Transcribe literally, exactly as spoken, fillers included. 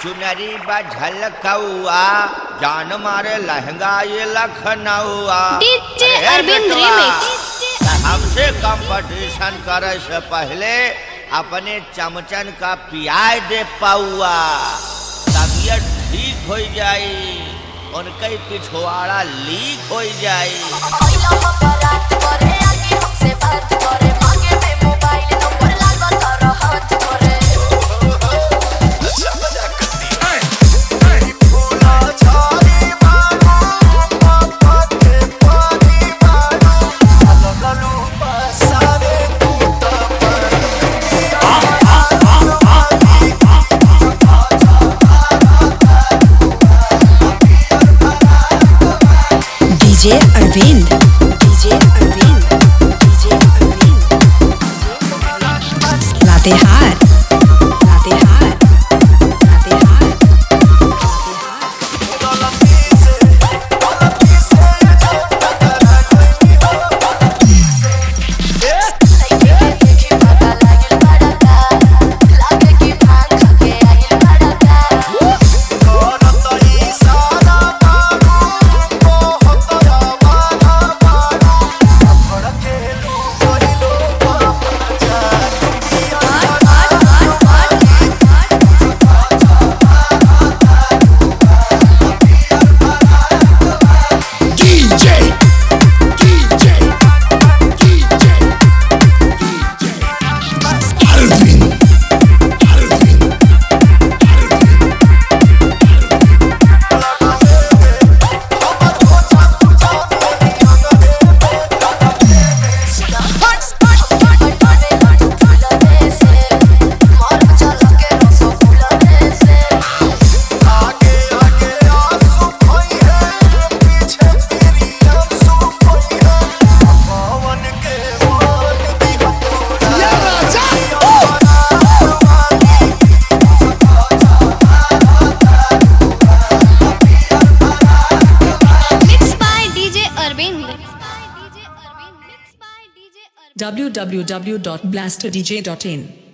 चुनरी बझल कौआ जान मारे लहंगा ये लखनऊआ। DJ Arvind remix. हमसे कंपटीशन करे से पहले अपने चमचन का पियाय दे पाऊआ, तबियत ठीक हो जाई, उनके पिछवाड़ा लीक हो जाई। DJ Arvind DJ Arvind DJ Arvind Latehar Latehar Latehar w w w dot blaster d j dot in